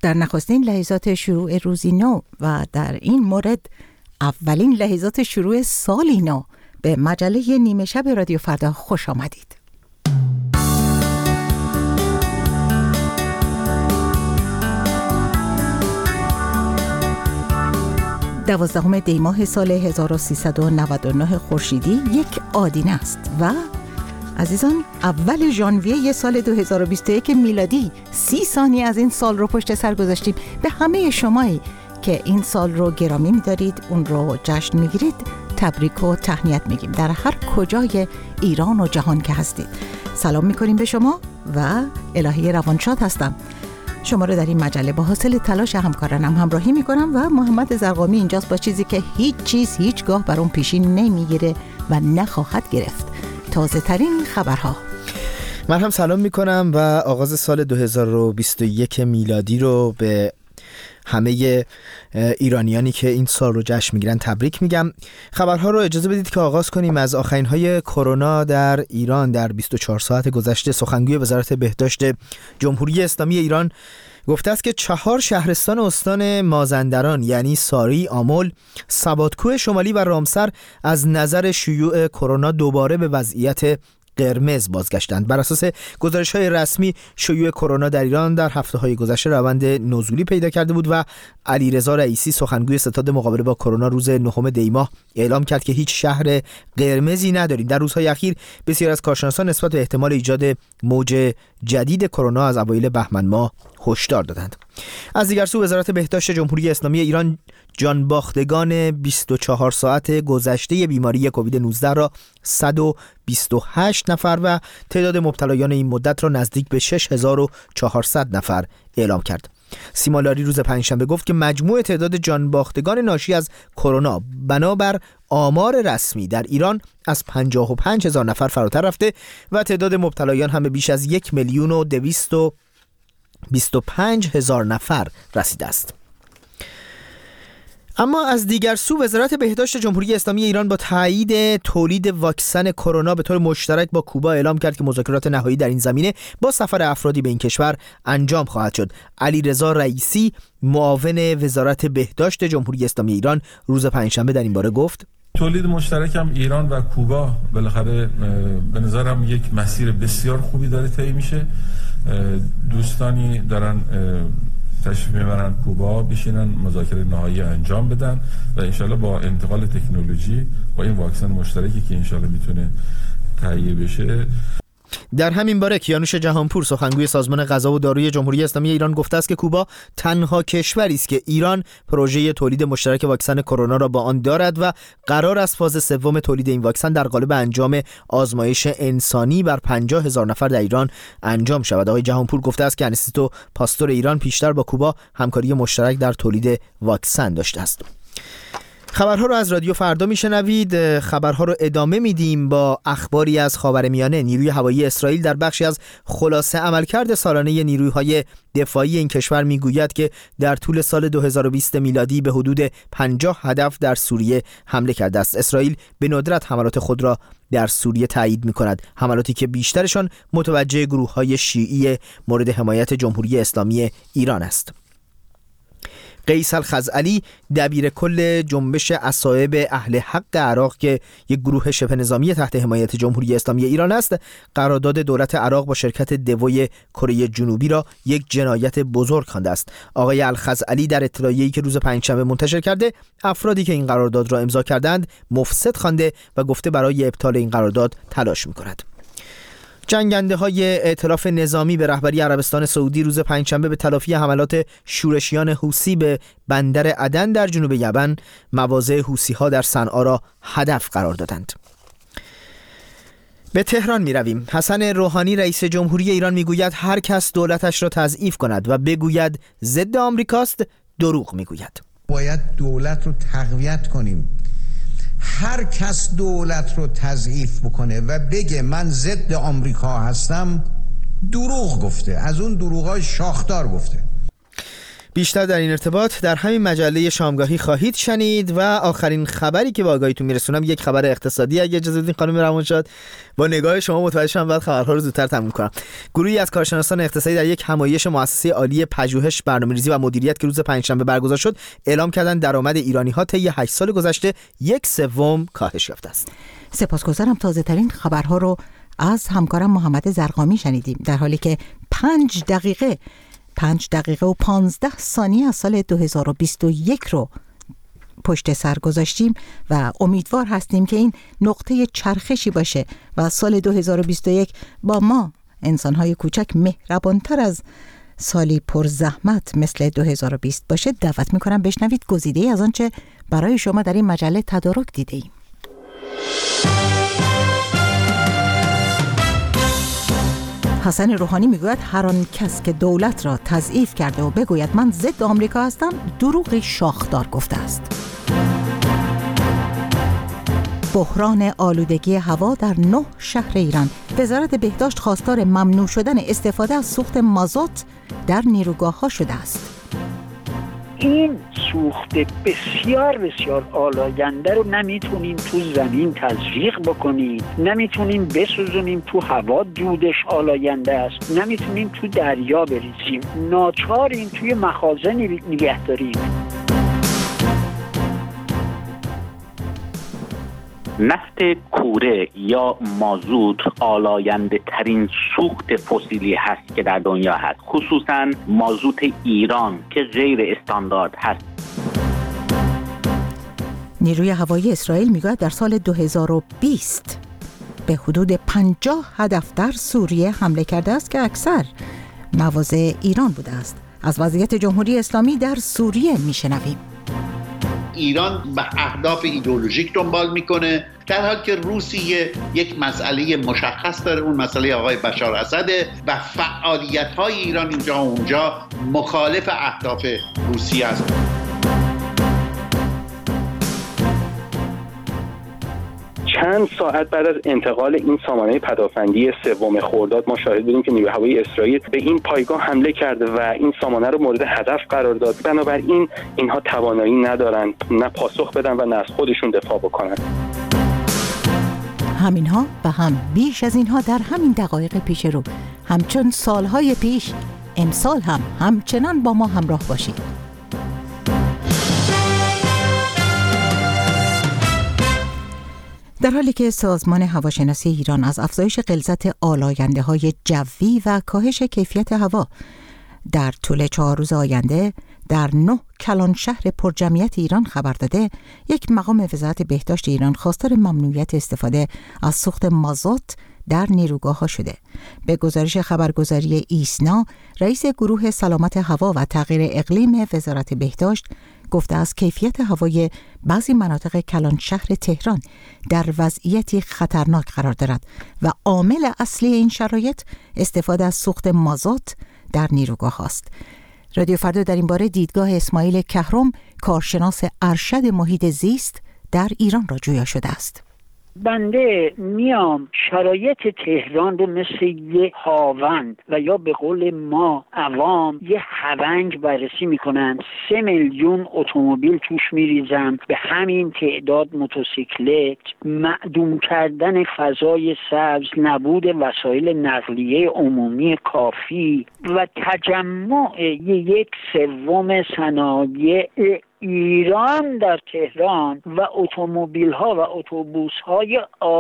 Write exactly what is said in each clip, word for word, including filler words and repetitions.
در نخستین لحظات شروع روزی نو و در این مورد اولین لحظات شروع سالی نو به مجله نیمه شب رادیو فردا خوش آمدید. دوازدهم دی ماه سال هزار و سیصد و نود و نه خورشیدی یک آدینه است و عزیزان اول ژانویه سال دو هزار و بیست و یک میلادی سی ثانیه از این سال رو پشت سر گذاشتیم. به همه شمایی که این سال رو گرامی می‌دارید، اون رو جشن می‌گیرید، تبریک و تهنیت میگیم در هر کجای ایران و جهان که هستید. سلام می‌کنیم به شما و الهی روانشاد هستم. شما رو در این مجله با حاصل تلاش همکارانم همراهی میکنم و محمد زرقامی اینجاست با چیزی که هیچ چیز هیچگاه بر اون پیشین نمیگیره و نخواهد گرفت، تازه ترین خبرها. من هم سلام میکنم و آغاز سال دو هزار و بیست و یک میلادی رو به همه ایرانیانی که این سال رو جشن میگیرن تبریک میگم. خبرها رو اجازه بدید که آغاز کنیم از آخرین های کرونا در ایران. در بیست و چهار ساعت گذشته سخنگوی وزارت بهداشت جمهوری اسلامی ایران گفته است که چهار شهرستان استان مازندران یعنی ساری، آمل، سوادکوه شمالی و رامسر از نظر شیوع کرونا دوباره به وضعیت قرمز بازگشتند. بر اساس گزارش‌های رسمی شیوع کرونا در ایران در هفته‌های گذشته روند نزولی پیدا کرده بود و علیرضا رئیسی سخنگوی ستاد مقابله با کرونا روز نهم دی ماه اعلام کرد که هیچ شهر قرمزی نداریم. در روزهای اخیر بسیار از کارشناسان نسبت به احتمال ایجاد موج جدید کرونا از اوایل بهمن ماه هشدار دادند. از دیگر سو وزارت بهداشت جمهوری اسلامی ایران جانباختگان بیست و چهار ساعت گذشته بیماری کووید نوزده را صد و بیست و هشت نفر و تعداد مبتلایان این مدت را نزدیک به شش هزار و چهارصد نفر اعلام کرد. سیما لاری روز پنجشنبه گفت که مجموع تعداد جانباختگان ناشی از کرونا بنابر آمار رسمی در ایران از پنجاه و پنج هزار نفر فراتر رفته و تعداد مبتلایان هم بیش از یک میلیون و دویست و بیست و پنج هزار نفر رسیده است. اما از دیگر سو وزارت بهداشت جمهوری اسلامی ایران با تایید تولید واکسن کرونا به طور مشترک با کوبا اعلام کرد که مذاکرات نهایی در این زمینه با سفر افرادی به این کشور انجام خواهد شد. علیرضا رئیسی معاون وزارت بهداشت جمهوری اسلامی ایران روز پنجشنبه در این باره گفت: تولید مشترک هم ایران و کوبا بالاخره به نظرم یک مسیر بسیار خوبی داره طی میشه. دوستانی دارن تشریف میبرن کوبا، بشینن مذاکره نهایی انجام بدن و انشالله با انتقال تکنولوژی با این واکسن مشترکی که انشالله میتونه تهیه بشه. در همین باره کیانوش جهانپور سخنگوی سازمان غذا و داروی جمهوری اسلامی ایران گفته است که کوبا تنها کشوری است که ایران پروژه تولید مشترک واکسن کرونا را با آن دارد و قرار است فاز سوم تولید این واکسن در قالب انجام آزمایش انسانی بر پنجاه هزار نفر در ایران انجام شود. آقای جهانپور گفته است که انستیتو پاستور ایران پیشتر با کوبا همکاری مشترک در تولید واکسن داشته است. خبرها رو از رادیو فردا میشنوید. خبرها رو ادامه میدیم با اخباری از خاورمیانه. نیروی هوایی اسرائیل در بخشی از خلاصه عملکرد سالانه نیروهای دفاعی این کشور میگوید که در طول سال دو هزار و بیست میلادی به حدود پنجاه هدف در سوریه حمله کرده است. اسرائیل به ندرت حملات خود را در سوریه تایید می‌کند، حملاتی که بیشترشان متوجه گروه‌های شیعی مورد حمایت جمهوری اسلامی ایران است. قیس الخزعلی دبیر کل جنبش اصایب اهل حق عراق که یک گروه شبه نظامی تحت حمایت جمهوری اسلامی ایران است، قرارداد دولت عراق با شرکت دوی کره جنوبی را یک جنایت بزرگ خوانده است. آقای الخزعلی در اطلاعیه‌ای که روز پنجشنبه منتشر کرده افرادی که این قرارداد را امضا کردند مفسد خوانده و گفته برای ابطال این قرارداد تلاش می‌کند. جنگنده های ائتلاف نظامی به رهبری عربستان سعودی روز پنجشنبه به تلافی حملات شورشیان حوثی به بندر عدن در جنوب یمن مواضع حوثی ها در صنعا را هدف قرار دادند. به تهران می رویم. حسن روحانی رئیس جمهوری ایران می گوید هر کس دولتش را تضعیف کند و بگوید ضد آمریکاست دروغ می گوید. باید دولت رو تقویت کنیم. هر کس دولت رو تضعیف بکنه و بگه من ضد آمریکا هستم دروغ گفته، از اون دروغای شاخدار گفته. بیشتر در این ارتباط در همین مجله شامگاهی خواهید شنید. و آخرین خبری که با آگاهیتون میرسونم یک خبر اقتصادی، اگه اجازه بدین خانم روانشاد. با نگاه شما متوجه شدم بعد خبرها رو زودتر تموم کنم. گروهی از کارشناسان اقتصادی در یک همایش مؤسسه عالی پژوهش، برنامه‌ریزی و مدیریت که روز پنجشنبه برگزار شد، اعلام کردن درآمد ایرانی‌ها طی هشت سال گذشته یک سوم کاهش یافته است. سپاسگزارم. تازه‌ترین خبرها رو از همکارم محمد زرقامی شنیدیم، در حالی که پنج دقیقه پنج دقیقه و پانزده ثانیه از سال دو هزار و بیست و یک رو پشت سر گذاشتیم و امیدوار هستیم که این نقطه چرخشی باشه و سال دو هزار و بیست و یک با ما انسان‌های کوچک مهربان‌تر از سالی پر زحمت مثل دو هزار و بیست باشه. دعوت می‌کنم بشنوید گزیده‌ای از آنچه برای شما در این مجله تدارک دیده‌ایم. حسن روحانی میگوید هر آن کس که دولت را تضعیف کرده و بگوید من ضد آمریکا هستم، دروغی شاخدار گفته است. بحران آلودگی هوا در نه شهر ایران. وزارت بهداشت خواستار ممنوع شدن استفاده از سوخت مازوت در نیروگاه‌ها شده است. این سوخت بسیار بسیار آلاینده رو نمیتونیم تو زمین تزریق بکنیم، نمیتونیم بسوزونیم تو هوا، دودش آلاینده است، نمیتونیم تو دریا بریزیم، ناچاریم توی مخازن نگه داریم. نفت کوره یا مازوت آلاینده ترین سوخت فسیلی هست که در دنیا هست، خصوصا مازوت ایران که غیر استاندارد هست. نیروی هوایی اسرائیل میگوید در سال دو هزار و بیست به حدود پنجاه هدف در سوریه حمله کرده است که اکثر مواضع ایران بوده است. از وضعیت جمهوری اسلامی در سوریه میشنویم. ایران به اهداف ایدئولوژیک دنبال میکنه، در حالی که روسیه یک مسئله مشخص داره، اون مسئله آقای بشار اسده و فعالیت‌های ایران اینجا و اونجا مخالف اهداف روسیه است. چند ساعت بعد از انتقال این سامانه پدافندی سوم خرداد ما شاهد بودیم که نیروی هوایی اسرائیل به این پایگاه حمله کرده و این سامانه رو مورد هدف قرار داد. بنابراین اینها توانایی ندارن نه پاسخ بدن و نه از خودشون دفاع بکنن. همینها و هم بیش از اینها در همین دقایق پیش رو، همچون سالهای پیش، امسال هم همچنان با ما همراه باشید. در حالی که سازمان هواشناسی ایران از افزایش غلظت آلاینده‌های جوی و کاهش کیفیت هوا در طول چهار روز آینده در نه کلان شهر پرجمعیت ایران خبر داده، یک مقام وزارت بهداشت ایران خواستار ممنوعیت استفاده از سوخت مازوت در نیروگاه‌ها شده. به گزارش خبرگزاری ایسنا، رئیس گروه سلامت هوا و تغییر اقلیم وزارت بهداشت گفته است کیفیت هوای بعضی مناطق کلان شهر تهران در وضعیتی خطرناک قرار دارد و عامل اصلی این شرایط استفاده از سوخت مازوت در نیروگاه است. رادیو فردا در این باره دیدگاه اسماعیل کهرم، کارشناس ارشد محیط زیست در ایران را جویا شده است. بنده میام شرایط تهران رو مثل یه هاون و یا به قول ما عوام یه هونگ بررسی میکنن. سه میلیون اتومبیل توش میریزم، به همین تعداد موتورسیکلت، معدوم کردن فضای سبز، نبود وسایل نقلیه عمومی کافی و تجمع یک سوم صنایع ایران در تهران و اتومبیل ها و اتوبوس های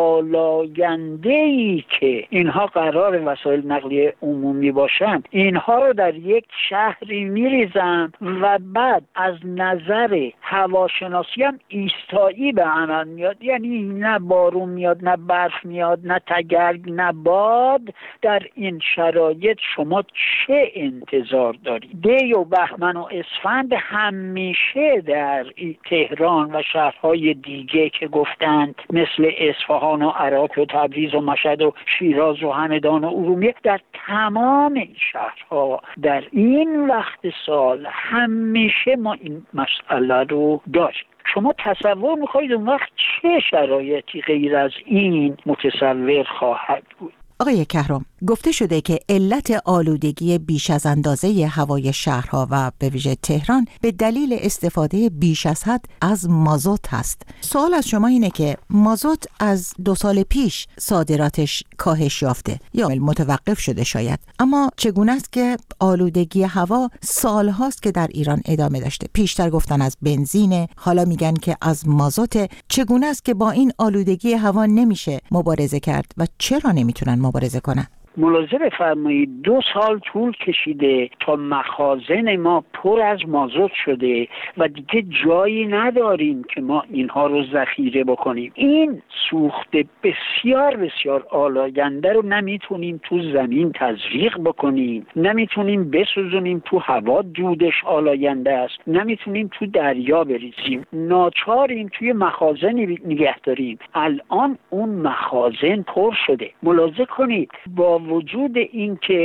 آلاینده‌ای که اینها قرار وسایل نقلیه عمومی باشند، اینها رو در یک شهری میریزن و بعد از نظر هواشناسی هم ایستایی به عمل میاد. یعنی نه بارون میاد، نه برف میاد، نه تگرگ، نه باد. در این شرایط شما چه انتظار دارید؟ دی و بهمن و اسفند همیشه در تهران و شهرهای دیگه که گفتند مثل اصفهان و عراق و تبریز و مشهد و شیراز و همدان و ارومیه، در تمام این شهرها در این وقت سال همیشه ما این مسئله رو داریم. شما تصور می‌کنید اون وقت چه شرایطی غیر از این متصور خواهد بود؟ آقای کهرم، گفته شده که علت آلودگی بیش از اندازه هوای شهرها و به ویژه تهران به دلیل استفاده بیش از حد از مازوت هست. سوال از شما اینه که مازوت از دو سال پیش صادراتش کاهش یافته یا متوقف شده شاید، اما چگونه است که آلودگی هوا سال هاست که در ایران ادامه داشته؟ پیشتر گفتن از بنزین، حالا میگن که از مازوت. چگونه است که با این آلودگی هوا نمیشه مبارزه کرد و چرا نمیتونن مبارزه کنن؟ ملاحظه بفرمایید دو سال طول کشیده تا مخازن ما پر از مازوت شده و دیگه جایی نداریم که ما اینها رو ذخیره بکنیم. این سوخت بسیار بسیار آلاینده رو نمیتونیم تو زمین تزریق بکنیم، نمیتونیم بسوزونیم تو هوا، دودش آلاینده است، نمیتونیم تو دریا بریزیم، ناچاریم توی مخازنی نگه داریم. الان اون مخازن پر شده. ملاحظه کنید با وجود اینکه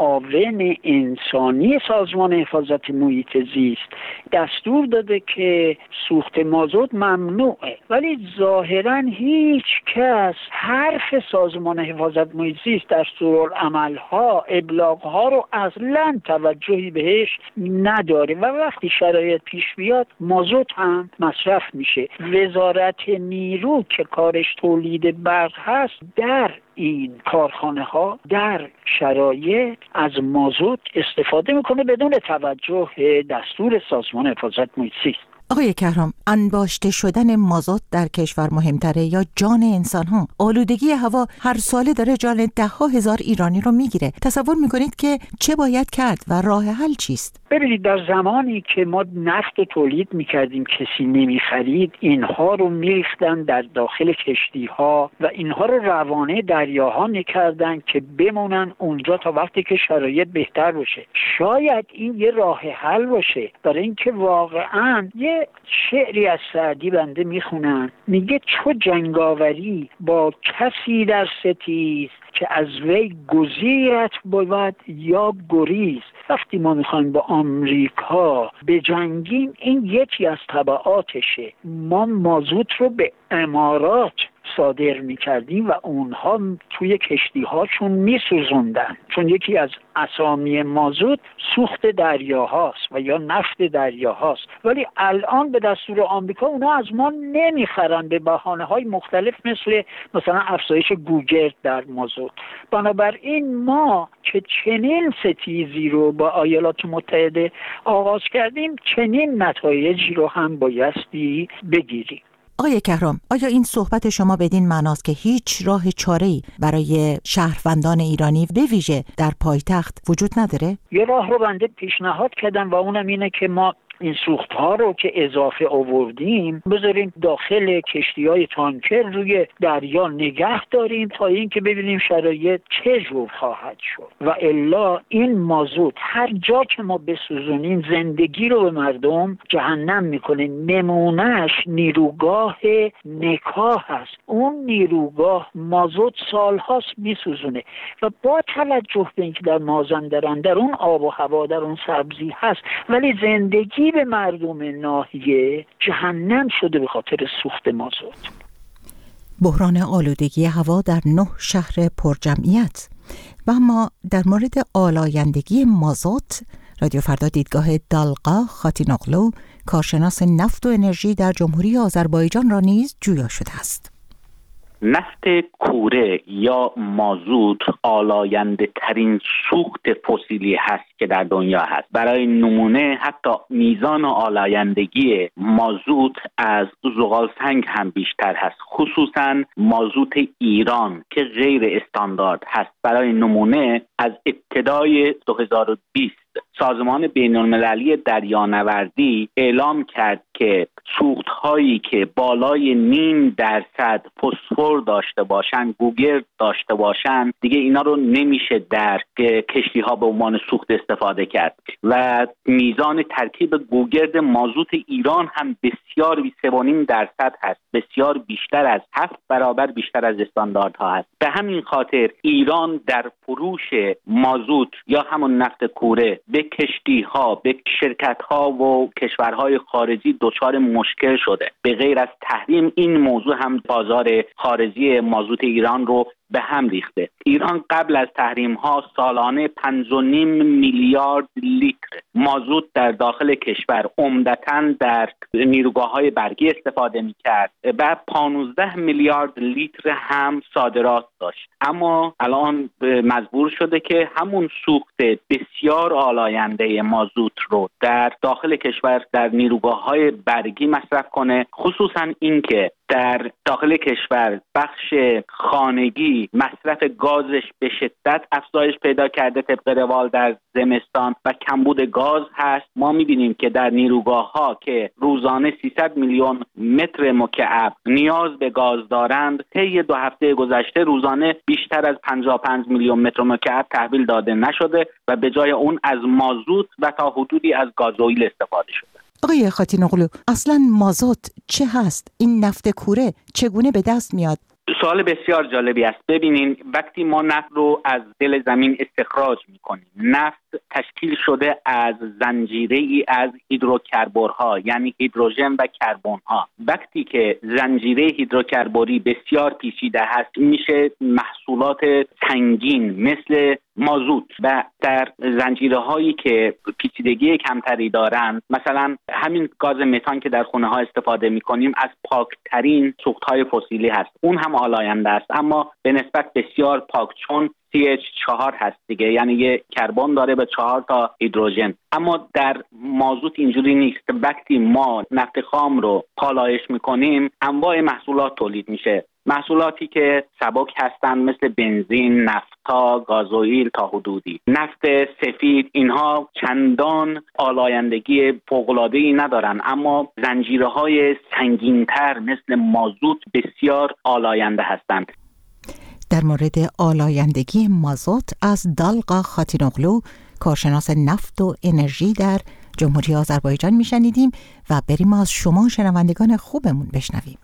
معاون انسانی سازمان حفاظت محیط زیست دستور داده که سوخت مازوت ممنوعه، ولی ظاهراً هیچ کس حرف سازمان حفاظت محیط زیست دستورالعمل‌ها، ابلاغ‌ها رو اصلاً توجهی بهش نداره و وقتی شرایط پیش بیاد مازوت هم مصرف میشه. وزارت نیرو که کارش تولید برق هست در این کارخانه ها در شرایط از مازوت استفاده میکنه بدون توجه دستور سازمان حفاظت محیط زیست. آقای کهرام، انباشته شدن مازوت در کشور مهمتره یا جان انسان ها؟ آلودگی هوا هر ساله داره جان ده ها هزار ایرانی رو میگیره. تصور میکنید که چه باید کرد و راه حل چیست؟ ببینید در زمانی که ما نفت رو تولید میکردیم کسی نمیخرید، اینها رو میریختن در داخل کشتی ها و اینها رو روانه دریاها میکردن که بمونن اونجا تا وقتی که شرایط بهتر بشه. شاید این یه راه حل باشه، برای اینکه واقعا یه شعری از سعدی بنده میخونم، میگه چو جنگاوری با کسی در ستیز که از وی گزیرت بود یا گریز. وقتی ما میخوایم با آمریکا بجنگیم این یکی از تبعاتشه. ما مازوت رو به امارات صادر میکردیم و اونها توی کشتی هاشون میسوزوندن، چون یکی از اسامی مازوت سوخت دریاهاست و یا نفت دریاهاست. ولی الان به دستور آمریکا اونها از ما نمیخرن به بهانه های مختلف مثل مثلا افزایش گوگرد در مازوت. بنابراین ما که چنین ستیزی رو با ایالات متحده آغاز کردیم، چنین نتایجی رو هم بایستی بگیریم. آقای کهرام، آیا این صحبت شما بدین معناست که هیچ راه چاره‌ای برای شهروندان ایرانی به ویژه در پایتخت وجود نداره؟ یه راه رو بنده پیشنهاد کردم و اونم اینه که ما این سوخت ها رو که اضافه آوردیم بذاریم داخل کشتی های تانکر روی دریا نگه داریم تا اینکه ببینیم شرایط چه جور خواهد شد. و الا این مازوت هر جا که ما بسوزونیم زندگی رو به مردم جهنم میکنه. نمونهش نیروگاه نکاه هست. اون نیروگاه مازوت سالهاست میسوزونه و با توجه به اینکه در مازندران در اون آب و هوا در اون سبزی هست، ولی زندگی به مردم ناحیه جهنم شده به خاطر سوخت مازوت. بحران آلودگی هوا در نه شهر پرجمعیت. و اما در مورد آلایندگی مازوت، رادیو فردا دیدگاه دالقا خاتینوغلو، کارشناس نفت و انرژی در جمهوری آذربایجان را نیز جویا شده است. نفت کوره یا مازوت آلاینده ترین سوخت فسیلی هست که در دنیا هست. برای نمونه حتی میزان آلایندگی مازوت از زغالسنگ هم بیشتر هست، خصوصا مازوت ایران که غیر استاندارد هست. برای نمونه از ابتدای دو هزار و بیست سازمان بین‌المللی دریانوردی اعلام کرد که سوخت‌هایی که بالای نیم درصد فسفر داشته باشن، گوگرد داشته باشن، دیگه اینا رو نمیشه در کشتی‌ها به عنوان سوخت استفاده کرد. و میزان ترکیب گوگرد مازوت ایران هم بسیار سه و نیم درصد هست، بسیار بیشتر از هفت برابر بیشتر از استانداردها هست. به همین خاطر ایران در فروش مازوت یا همون نفت کوره به کشتی‌ها، به شرکت‌ها و کشورهای خارجی دچار مشکل شده. به غیر از تحریم این موضوع هم بازار خارجی مازوت ایران رو به هم ریخته. ایران قبل از تحریم ها سالانه پنج و نیم میلیارد لیتر مازوت در داخل کشور عمدتاً در نیروگاه‌های برقی استفاده می‌کرد و پانزده میلیارد لیتر هم صادرات داشت. اما الان مجبور شده که همون سوخت بسیار آلاینده مازوت رو در داخل کشور در نیروگاه‌های برقی مصرف کنه، خصوصاً اینکه در داخل کشور بخش خانگی مصرف گازش به شدت افزایش پیدا کرده طبق روال در زمستان و کمبود گاز هست. ما می‌بینیم که در نیروگاه‌ها که روزانه سیصد میلیون متر مکعب نیاز به گاز دارند، طی دو هفته گذشته روزانه بیشتر از پنجاه و پنج میلیون متر مکعب تحویل داده نشده و به جای اون از مازوت و تا حدودی از گازوئیل استفاده شده. آقای خاتین‌اغلو، اصلا مازوت چه هست؟ این نفت کوره چگونه به دست میاد؟ سوال بسیار جالبی است. ببینین، وقتی ما نفت رو از دل زمین استخراج میکنیم، نفت تشکیل شده از زنجیره‌ای از هیدروکربن‌ها، یعنی هیدروژن و کربن‌ها. وقتی که زنجیره هیدروکربنی بسیار پیچیده هست، میشه محصولات سنگین مثل مازوت و در زنجیره‌هایی که پیچیدگی کمتری دارند، مثلا همین گاز متان که در خونه‌ها استفاده می‌کنیم از پاکترین سوخت‌های فسیلی هست. اون هم آلاینده است اما به نسبت بسیار پاک، چون سی اچ چهار هست دیگه، یعنی یه کربن داره به چهار تا هیدروژن. اما در مازوت اینجوری نیست. وقتی ما نفت خام رو پالایش میکنیم انواع محصولات تولید میشه، محصولاتی که سبک هستن مثل بنزین، نفتا، گازوئیل تا حدودی. نفت سفید اینها چندان آلایندگی فوق‌العاده‌ای ندارن، اما زنجیره‌های سنگین‌تر مثل مازوت بسیار آلاینده هستند. در مورد آلایندگی مازوت از دالقا خاتین‌اغلو، کارشناس نفت و انرژی در جمهوری آذربایجان میشنیدیم و بریم از شما شنوندگان خوبمون بشنویم.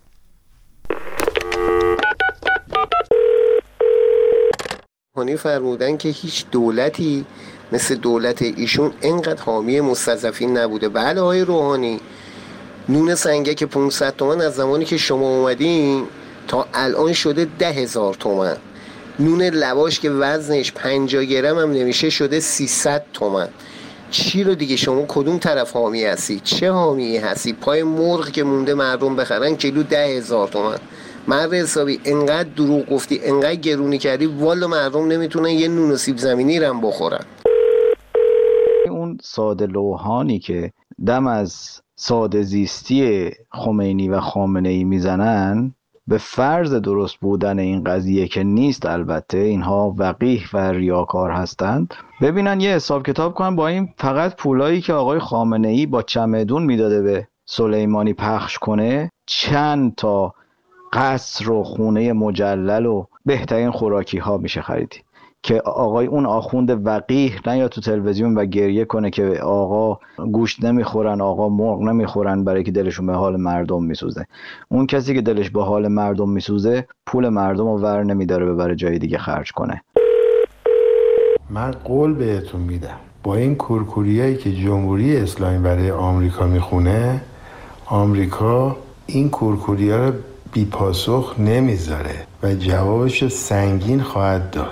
روحانی فرمودن که هیچ دولتی مثل دولت ایشون اینقدر حامی مستضعفین نبوده. بله آقای روحانی، نون سنگک پانصد تومن از زمانی که شما اومدین تا الان شده ده هزار تومن. نون لواش که وزنش پنجاه گرم هم نمیشه شده سیصد تومن. چی رو دیگه شما کدوم طرف حامی هستی؟ چه حامی هستی؟ پای مرغ که مونده مردم بخرن کیلو ده هزار تومن. مرد حسابی انقدر دروغ گفتی، انقدر گرونی کردی، والا مردم نمیتونن یه نون و سیب زمینی رم بخورن. اون ساده لوحانی که دم از ساده زیستی خمینی و خامنه‌ای میزنن، به فرض درست بودن این قضیه که نیست، البته اینها وقیح و ریاکار هستند، ببینن یه حساب کتاب کنن با این فقط پولایی که آقای خامنه‌ای با چمدون میداده به سلیمانی پخش کنه، چند تا قصر و خونه مجلل و بهترین خوراکی ها میشه خریدی که آقای اون آخوند وقیح نیاد تو تلویزیون و گریه کنه که آقا گوشت نمیخورن، آقا مرغ نمیخورن برای که دلشون به حال مردم میسوزه. اون کسی که دلش به حال مردم میسوزه پول مردم رو ور نمیداره ببره جای دیگه خرج کنه. من قول بهتون میدم با این کورکوریایی که جمهوری اسلامی برای آمریکا میخونه، آمریکا این کورکوریا رو بی پاسخ نمیذاره و جوابش سنگین خواهد داد.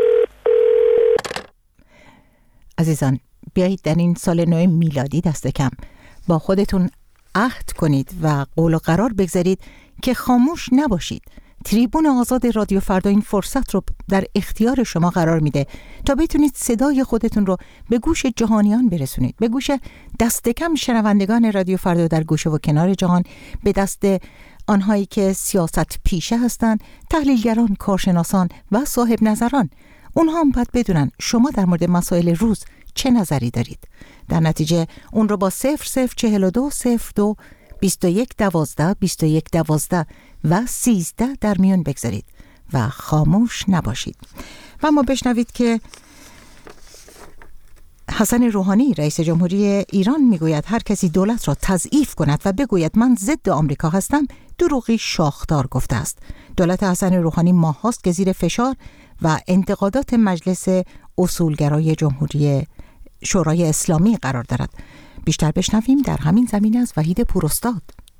عزیزان، بیایید در این سال نو میلادی دست کم با خودتون عهد کنید و قول و قرار بگذارید که خاموش نباشید. تریبون آزاد رادیو فردا این فرصت رو در اختیار شما قرار میده تا بتونید صدای خودتون رو به گوش جهانیان برسونید، به گوش دست کم شنوندگان رادیو فردا در گوشه و کنار جهان، به دست آنهایی که سیاست پیشه هستند، تحلیلگران، کارشناسان و صاحب نظران. اونها هم باید بدونن شما در مورد مسائل روز چه نظری دارید. در نتیجه اون رو با صفر صفر چهل و دو صفر دو بیست و یک دوازده بیست و یک دوازده و سیزده در میون بگذارید و خاموش نباشید. و ما بشنوید که حسن روحانی رئیس جمهوری ایران میگوید هر کسی دولت را تضعیف کند و بگوید من ضد آمریکا هستم دروغی شاخدار گفته است. دولت حسن روحانی ماهاست که زیر فشار و انتقادات مجلس اصولگرای جمهوری شورای اسلامی قرار دارد. بیشتر بشنویم در همین زمینه از وحید پوراستاد.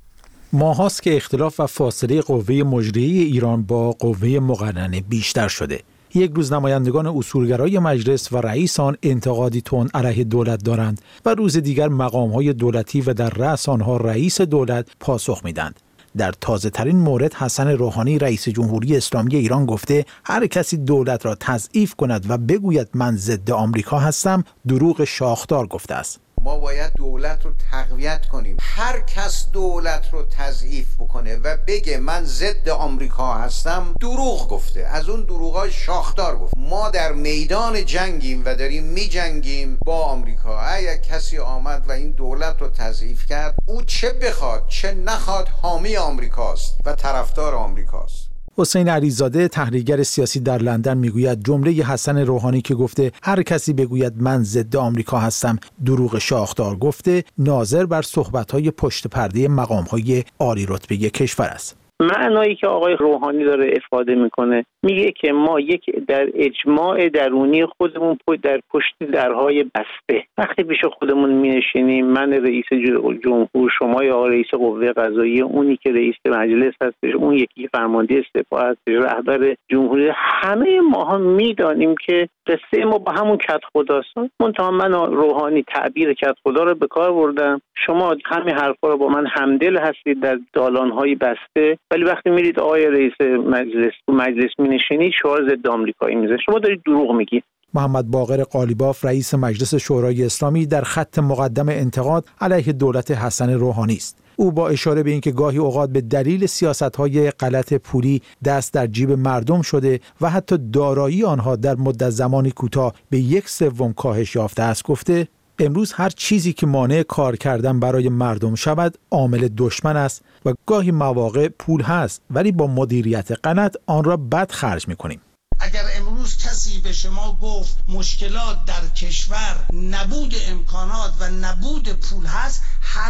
ماهاست که اختلاف و فاصله قوه مجریه ایران با قوه مقننه بیشتر شده. یک روز نمایندگان اصولگرای مجلس و رئیس آن انتقادی تند علیه دولت دارند و روز دیگر مقام‌های دولتی و در رأس آنها رئیس دولت پاسخ میدند. در تازه ترین مورد حسن روحانی رئیس جمهوری اسلامی ایران گفته هر کسی دولت را تضعیف کند و بگوید من ضد آمریکا هستم دروغ شاخدار گفته است. ما باید دولت رو تقویت کنیم. هر کس دولت رو تضعیف بکنه و بگه من ضد آمریکا هستم دروغ گفته، از اون دروغای شاخدار گفت. ما در میدان جنگیم و داریم می جنگیم با آمریکا. اگر کسی آمد و این دولت رو تضعیف کرد، او چه بخواد چه نخواد حامی آمریکاست و طرفدار آمریکاست. حسین علیزاده تحلیلگر سیاسی در لندن میگوید جمله حسن روحانی که گفته هر کسی بگوید من ضد آمریکا هستم دروغ شاخدار گفته ناظر بر صحبت‌های پشت پرده مقام‌های عالی رتبه کشور است. معنایی که آقای روحانی داره افاده میکنه میگه که ما یک در اجماع درونی خودمون در پشت درهای بسته وقتی پیش خودمون مینشینیم، من رئیس جمهور، شما یا رئیس قوه قضاییه، اونی که رئیس مجلس هستش، اون یکی فرمانده سپاه هستش، رهبر جمهوری، همه ماها میدانیم که قصه ما با همون کت خداست. منتها من روحانی تعبیر کت خدا رو به کار بردم. شما همین حرفا رو با من همدل هستید در دالان‌های بسته، ولی وقتی میرید آقای رئیس مجلس مجلس مینشینید شعار ضد آمریکایی میزنید. شما دارید دروغ میگید. محمد باقر قالیباف رئیس مجلس شورای اسلامی در خط مقدم انتقاد علیه دولت حسن روحانی است. او با اشاره به اینکه گاهی اوقات به دلیل سیاست‌های غلط پولی دست در جیب مردم شده و حتی دارایی آنها در مدت زمانی کوتاه به یک سوم کاهش یافته است گفته امروز هر چیزی که مانع کار کردن برای مردم شود عامل دشمن است و گاهی مواقع پول هست ولی با مدیریت غلط آن را بد خرج می‌کنیم. اگر امروز کسی به شما گفت مشکلات در کشور نبود امکانات و نبود پول هست،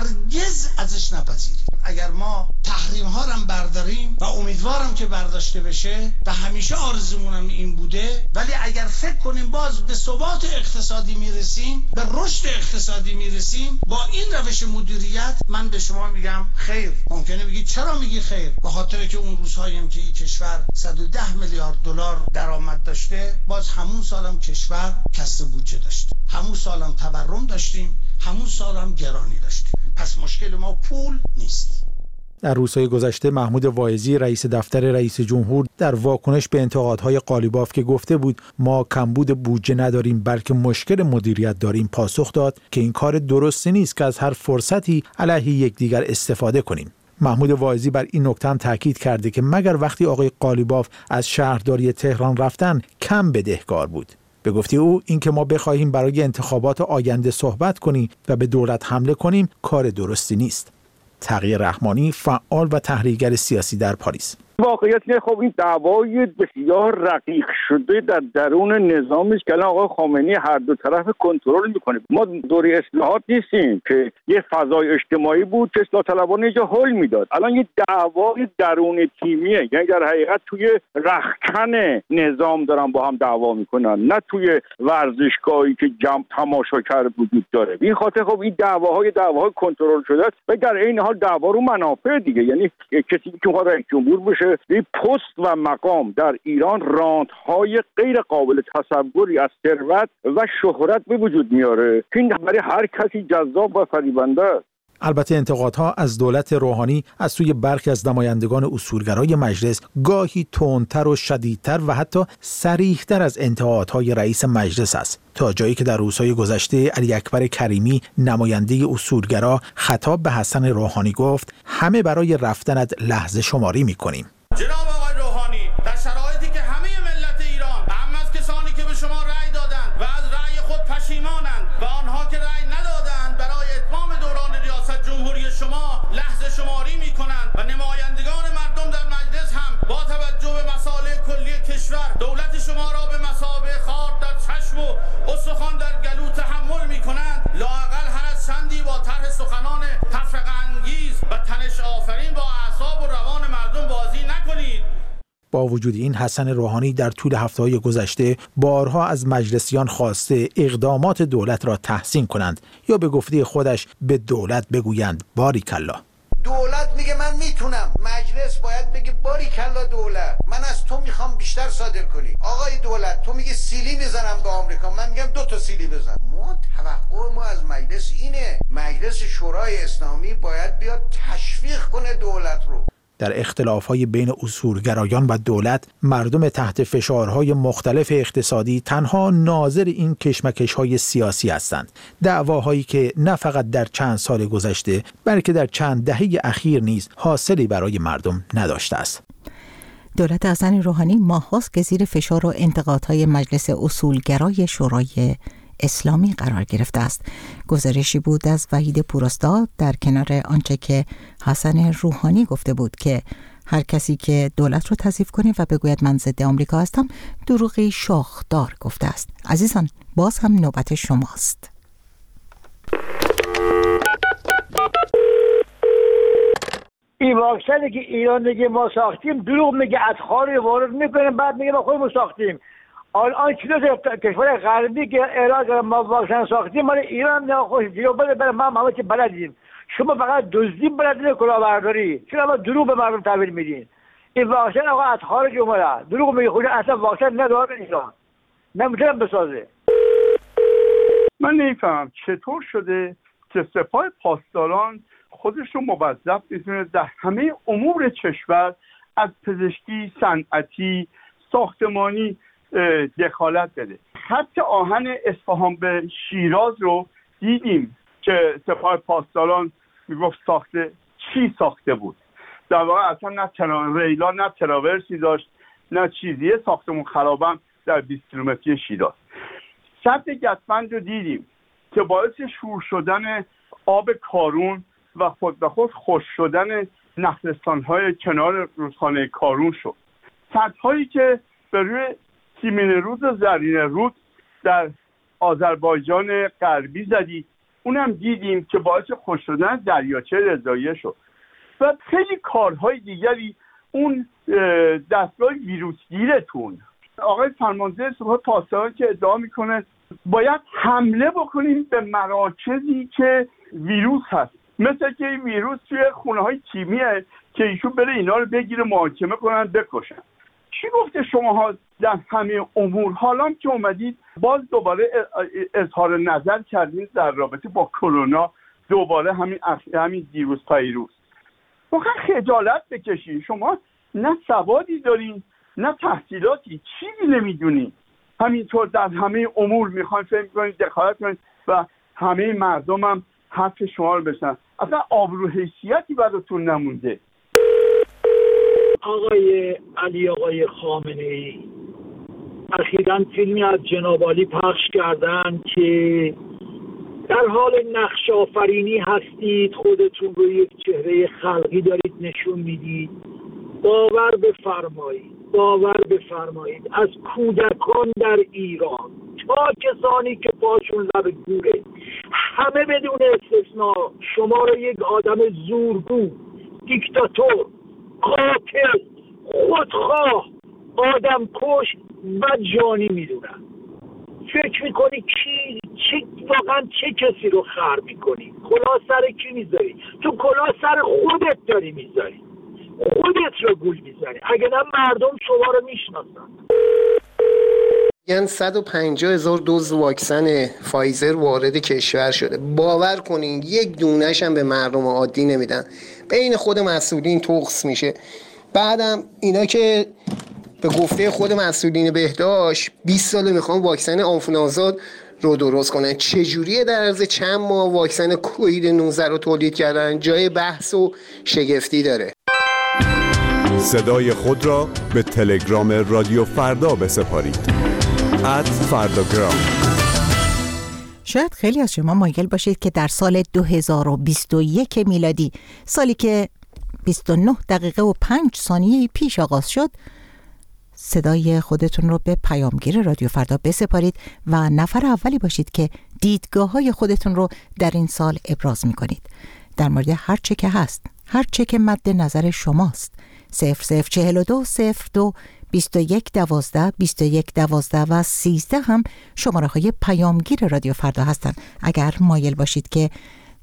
هرگز ازش نپذیرید. اگر ما تحریم ها رو برداریم و امیدوارم که برداشته بشه و همیشه آرزومونم این بوده، ولی اگر فکر کنیم باز به ثبات اقتصادی میرسیم، به رشد اقتصادی میرسیم با این روش مدیریت، من به شما میگم خیر. ممکنه بگید چرا میگی خیر؟ به خاطر که اون روزهاییم که این کشور صد و ده میلیارد دلار درآمد داشته، باز همون سالم کشور کسر بودجه داشت، همون سالم تورم داشتیم، همون سالم گرانی داشتیم. پس مشکل ما پول نیست. در روزهای گذشته محمود واعظی رئیس دفتر رئیس جمهور در واکنش به انتقادهای قالیباف که گفته بود ما کمبود بودجه نداریم بلکه مشکل مدیریت داریم پاسخ داد که این کار درستی نیست که از هر فرصتی علیه یکدیگر استفاده کنیم. محمود واعظی بر این نکته هم تاکید کرده که مگر وقتی آقای قالیباف از شهرداری تهران رفتن کم بدهکار بود. به گفته او اینکه ما بخواهیم برای انتخابات آینده صحبت کنیم و به دولت حمله کنیم کار درستی نیست. تقی رحمانی فعال و تحلیلگر سیاسی در پاریس: واقعیت اینه خب این دعوای بسیار رقیق شده در درون نظامی است که الان آقای خامنه‌ای هر دو طرف کنترل میکنه. ما دوره اصلاحات نیستیم که یه فضای اجتماعی بود که اصلاح طلبان اینجا هول میداد. الان یه دعوای درون تیمیه، یعنی در حقیقت توی رختکن نظام دارن با هم دعوا میکنن، نه توی ورزشگاهی که جمع تماشاگر وجود داره. این خاطر خب این دعواهای دعواهای کنترل شده است و در این حال دعوا رو منافع دیگه، یعنی کسی که میخواد رئیس جمهور بشه این پست و مقام در ایران راندهای غیر قابل تصوری از ثروت و شهرت به وجود میاره که این برای هر کسی جذاب و فریبنده است. البته انتقادها از دولت روحانی از سوی برخی از نمایندگان اصولگرای مجلس گاهی تندتر و شدیدتر و حتی صریح‌تر از انتقادهای رئیس مجلس است، تا جایی که در روزهای گذشته علی اکبر کریمی نماینده اصولگرا خطاب به حسن روحانی گفت همه برای رفتنت لحظه شماری می‌کنیم. جناب آقای روحانی، در شرایطی که همه ملت ایران هم از کسانی که به شما رأی دادند و از رأی خود پشیمانند و آنها که رأی ندادند برای اتمام دوران ریاست جمهوری شما لحظه شماری می‌کنند و نمایندگان مردم در مجلس هم با توجه به مصالح کلی کشور دولت شما را به مثابه خار در چشم و استخوان در گلو تحمل می‌کنند. لااقل هر از چندی با طرح سخنان تفرقه انگیز و تنش آفرین با اعصاب و روان مردم بازی نکنید. با وجود این حسن روحانی در طول هفته‌های گذشته بارها از مجلسیان خواسته اقدامات دولت را تحسین کنند یا به گفته خودش به دولت بگویند باریکالله. دولت میگه من نمیتونم. مجلس باید بگه باریکلا دولت، من از تو میخوام بیشتر صادر کنی. آقای دولت تو میگه سیلی میزنم به آمریکا، من میگم دو تا سیلی بزن. ما توقع ما از مجلس اینه. مجلس شورای اسلامی باید بیاد تشویق کنه دولت رو. در اختلاف‌های بین اصولگرایان و دولت، مردم تحت فشارهای مختلف اقتصادی تنها ناظر این کشمکش‌های سیاسی هستند. دعواهایی که نه فقط در چند سال گذشته بلکه در چند دهه اخیر نیز حاصلی برای مردم نداشته است. دولت حسن روحانی ماه‌هاست که زیر فشار و انتقادهای مجلس اصولگرای شورای اسلامی قرار گرفته است. گزارشی بود از وحید پوراستاد در کنار آنچه که حسن روحانی گفته بود که هر کسی که دولت رو تضعیف کنه و بگوید من ضد آمریکا هستم دروغی شاخدار گفته است. عزیزان باز هم نوبت شماست. این واکسنی که ایران دیگه ما ساختیم دروغ میگه، اطهار وارد میکنیم بعد میگه ما خودمون ساختیم. الان چیزی کشور غربی که ایران ما واکسن ساختیم مال ایران نه خوش دیگه بده بره ما همه چی بلدیم. شما فقط دزدی بلدین کلاهبرداری، چرا ما دروغ به مردم تحویل میدین؟ این واکسن آقا اطهار جمهوره دروغ میگه، خود اصلا واکسن نداره ایران، نمیتونه بسازه. من نمیفهمم چطور شده که سپاه پاسداران خودش رو موظف می‌دونه در همه امور کشور از پزشکی، صنعتی، ساختمانی دخالت بده. خط آهن اصفهان به شیراز رو دیدیم که سپاه پاسداران میگفت ساخته، چی ساخته بود؟ در واقع اصلا نه ترا... ریلا نه تراورسی داشت نه چیزیه. ساختمون خرابم در بیست کیلومتری شیراز. سد گتفند رو دیدیم که باعث شور شدن آب کارون و خود به خود خشک شدن نخلستان‌های کنار رودخانه کارون شد. سدهایی که به روی سیمین رود و زرین رود در آذربایجان غربی زدی، اونم دیدیم که باعث خشک شدن دریاچه رضاییه شد و خیلی کارهای دیگری. اون دستگاه ویروسگیرتون آقای فرمانده سپاه پاسداران که ادعا میکنه باید حمله بکنیم به مراکزی که ویروس هست، مثل که این ویروس توی خونه های کیمیه که ایشون بره اینا رو بگیره محاکمه کنن بکشن. چی گفته شماها در همه امور؟ حالا که اومدید باز دوباره اظهار نظر کردین در رابطه با کرونا، دوباره همین همین دیروز پیروز. واقعا خجالت بکشین. شما نه سوادی دارین نه تحصیلاتی، چیزی نمیدونین. همینطور در همه امور میخواین فهم کنید دخالت کنید و همه مردم هم حرف شما رو بشنن. اصلا آبرو حیثیتی براتون نمونده. آقای علی آقای خامنه‌ای اخیراً فیلمی از جناب عالی پخش کردن که در حال نقش آفرینی هستید، خودتون رو یک چهره خلقی دارید نشون میدید. باور بفرمایید باور بفرمایید از کودکان در ایران تا کسانی که پاشون لب گوره، همه بدون استثنا شما رو یک آدم زورگو، دیکتاتور، قاتل، خودخواه، آدم کش و جانی میدونن. فکر میکنی کی چه واقعا چه کسی رو خر میکنی؟ کلاه سر کی میذاری؟ تو کلاه سر خودت داری میذاری، خودت رو گول میزنی. اگه نه مردم شما رو میشناسن. یعنی صد و پنجاه هزار دوز واکسن فایزر وارد کشور شده. باور کنین یک دونش هم به مردم عادی نمیدن، بین خود مسئولین تقص میشه. بعدم اینا که به گفته خود مسئولین بهداشت بیست ساله میخوان واکسن آنفولانزا رو درست کنن. چجوریه در عرض چند ماه واکسن کووید نوزده رو تولید کردن؟ جای بحث و شگفتی داره. صدای خود را به تلگرام رادیو فردا بسپارید. ات فرداگرام. شاید خیلی از شما مایل باشید که در سال دو هزار و بیست و یک میلادی، سالی که بیست و نه دقیقه و پنج ثانیه پیش آغاز شد، صدای خودتون رو به پیامگیر رادیو فردا بسپارید و نفر اولی باشید که دیدگاه های خودتون رو در این سال ابراز می کنید در مورد هر چه که هست، هر چه که مد نظر شماست. صفر صفر چهل و دو صفر دو بیست و یک دوازده بیست و یک دوازده و سیزده هم شماره های پیامگیر رادیو فردا هستند. اگر مایل باشید که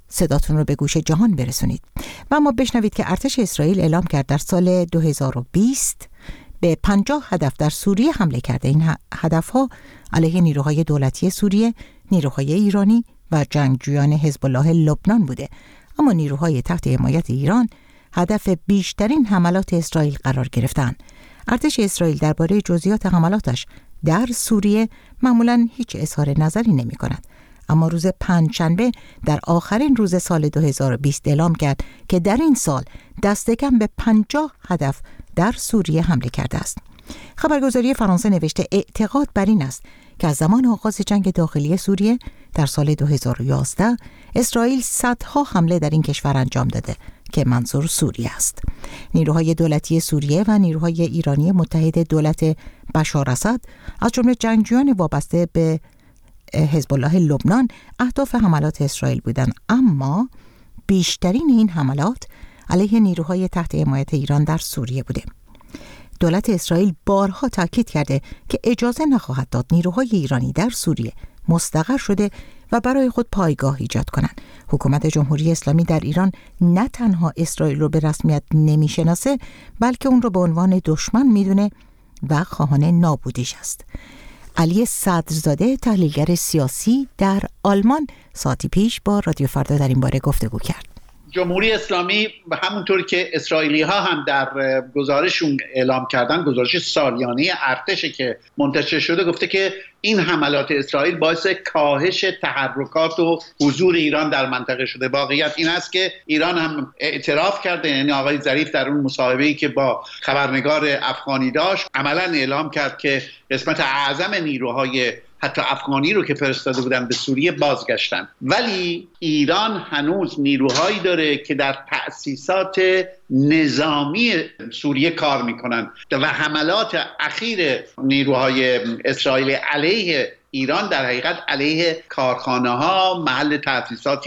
صداتون رو به گوش جهان برسونید. و اما بشنوید که ارتش اسرائیل اعلام کرد در سال دو هزار و بیست به پنجاه هدف در سوریه حمله کرده. این هدفها علیه نیروهای دولتی سوریه، نیروهای ایرانی و جنگجویان حزب الله لبنان بوده. اما نیروهای تحت حمایت ایران هدف بیشترین حملات اسرائیل قرار گرفتند. ارتش اسرائیل درباره جزئیات حملاتش در سوریه معمولاً هیچ اظهار نظری نمی کند. اما روز پنجشنبه در آخرین روز سال دو هزار و بیست اعلام کرد که در این سال دست کم به پنجاه هدف در سوریه حمله کرده است. خبرگزاری فرانسه نوشته اعتقاد بر این است که از زمان آغاز جنگ داخلی سوریه در سال دو هزار و یازده اسرائیل صدها حمله در این کشور انجام داده که منظور سوریه است. نیروهای دولتی سوریه و نیروهای ایرانی متحد دولت بشار اسد از جمله جنگجویان وابسته به حزب الله لبنان اهداف حملات اسرائیل بودند، اما بیشترین این حملات علیه نیروهای تحت حمایت ایران در سوریه بوده. دولت اسرائیل بارها تاکید کرده که اجازه نخواهد داد نیروهای ایرانی در سوریه مستقر شده و برای خود پایگاه ایجاد کنند. حکومت جمهوری اسلامی در ایران نه تنها اسرائیل رو به رسمیت نمیشناسه، بلکه اون رو به عنوان دشمن میدونه و خواهان نابودیش است. علی صدرزاده تحلیلگر سیاسی در آلمان ساعتی پیش با رادیو فردا در این باره گفتگو کرد. جمهوری اسلامی همونطور که اسرائیلی ها هم در گزارششون اعلام کردن، گزارش سالیانه ارتش که منتشر شده، گفته که این حملات اسرائیل باعث کاهش تحرکات و حضور ایران در منطقه شده. واقعیت این است که ایران هم اعتراف کرده، یعنی آقای ظریف در اون مصاحبه‌ای که با خبرنگار افغانی داشت عملاً اعلام کرد که قسمت اعظم نیروهای حتی افغانی رو که فرستاده بودن به سوریه بازگشتن، ولی ایران هنوز نیروهایی داره که در تأسیسات نظامی سوریه کار میکنن و حملات اخیر نیروهای اسرائیل علیه ایران در حقیقت علیه کارخانه ها، محل تأسیسات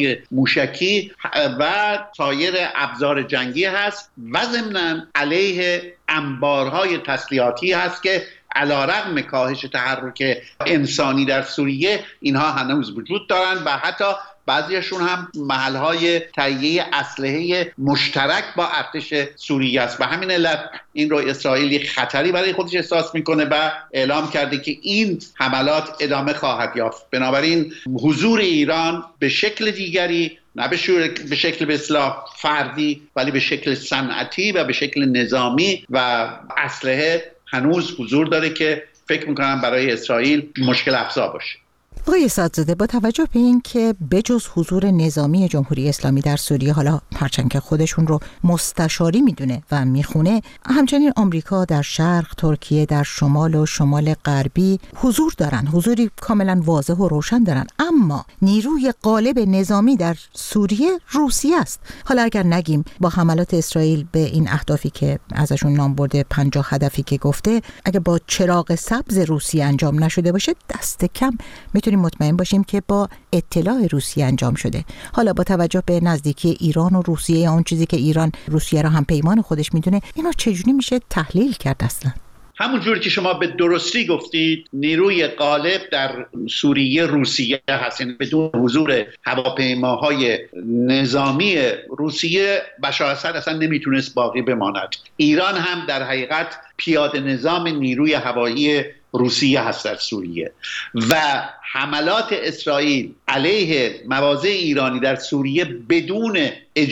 موشکی و سایر ابزار جنگی هست و ضمناً علیه انبارهای تسلیحاتی هست که علیرغم کاهش تحرک انسانی در سوریه اینها هنوز وجود دارن و حتی بعضیشون هم محلهای تهیه اسلحه مشترک با ارتش سوریه است. و همین علت این رو اسرائیل خطری برای خودش احساس میکنه و اعلام کرده که این حملات ادامه خواهد یافت. بنابراین حضور ایران به شکل دیگری، نه به شکل به اصطلاح فردی، ولی به شکل صنعتی و به شکل نظامی و اسلحه هنوز حضور داره که فکر میکنم برای اسرائیل مشکل افزا باشه. آقای صدرزاده، با توجه به این که بجز حضور نظامی جمهوری اسلامی در سوریه، حالا هرچند که خودشون رو مستشاری میدونه و میخونه، همچنین آمریکا در شرق، ترکیه در شمال و شمال غربی حضور دارن، حضوری کاملا واضح و روشن دارن، اما نیروی غالب نظامی در سوریه روسیه است. حالا اگر نگیم با حملات اسرائیل به این اهدافی که ازشون نام برده، پنجاه هدفی که گفته، اگه با چراغ سبز روسیه انجام نشده باشه، دست کم میتونیم مطمئن باشیم که با اطلاع روسیه انجام شده. حالا با توجه به نزدیکی ایران و روسیه، اون چیزی که ایران روسیه را هم پیمان خودش میدونه، اینا چجوری میشه تحلیل کرد اصلا؟ همون جوری که شما به درستی گفتید، نیروی غالب در سوریه روسیه هست. یعنی بدون حضور هواپیماهای نظامی روسیه بشار اسد اصلا نمیتونست باقی بماند. ایران هم در حقیقت پیاده نظام نیروی هوایی روسیه هست در سوریه و حملات اسرائیل علیه مواضع ایرانی در سوریه بدون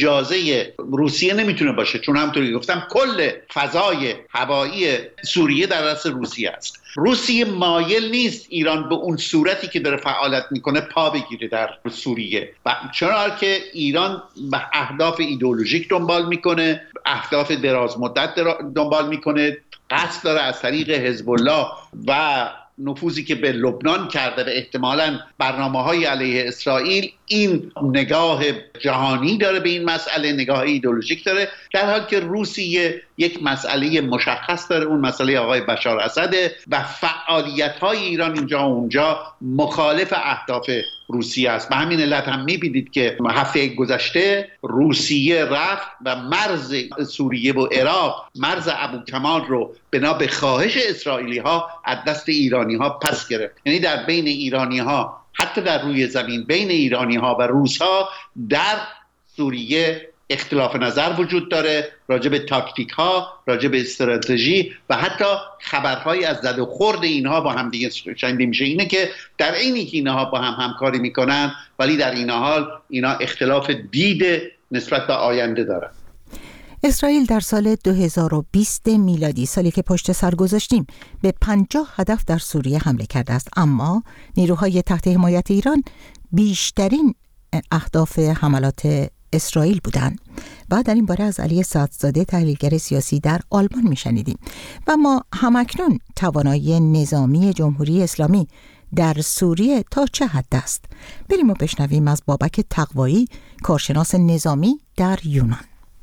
اجازه روسیه نمیتونه باشه، چون همونطوری گفتم کل فضای هوایی سوریه در دست روسیه است. روسیه مایل نیست ایران به اون صورتی که داره فعالیت میکنه پا بگیره در سوریه، و چون که ایران به اهداف ایدئولوژیک دنبال میکنه، اهداف دراز مدت دنبال میکنه، قصد داره از طریق حزب الله و نفوذی که به لبنان کرده و احتمالاً برنامه‌های علیه اسرائیل، این نگاه جهانی داره به این مسئله، نگاه ایدئولوژیک داره، در حالی که روسیه یک مسئله مشخص داره، اون مسئله آقای بشار اسد و فعالیت‌های ایران اینجا و اونجا مخالف اهداف روسیه است. به همین علت هم می‌بینید که هفته گذشته روسیه رفت و مرز سوریه و عراق، مرز ابوکمال رو بنا به خواهش اسرائیلی‌ها از دست ایرانی‌ها پس گرفت. یعنی در بین ایرانی‌ها حتی در روی زمین بین ایرانی ها و روس ها در سوریه اختلاف نظر وجود داره راجع به تاکتیک ها، راجع به استراتژی و حتی خبرهای از زد و خورد اینها با هم دیگه شنیده میشه. اینه که در عینی که اینها با هم همکاری میکنن ولی در این حال اینا اختلاف دید نسبت به آینده دارن. اسرائیل در سال دو هزار و بیست میلادی، سالی که پشت سر گذاشتیم، به پنجاه هدف در سوریه حمله کرده است، اما نیروهای تحت حمایت ایران بیشترین اهداف حملات اسرائیل بودند. و در این باره از علی سعدزاده، تحلیلگر سیاسی در آلمان میشنیدیم. و ما همکنون توانایی نظامی جمهوری اسلامی در سوریه تا چه حد است؟ بریم و بشنویم از بابک تقوایی، کارشناس نظامی در یونان.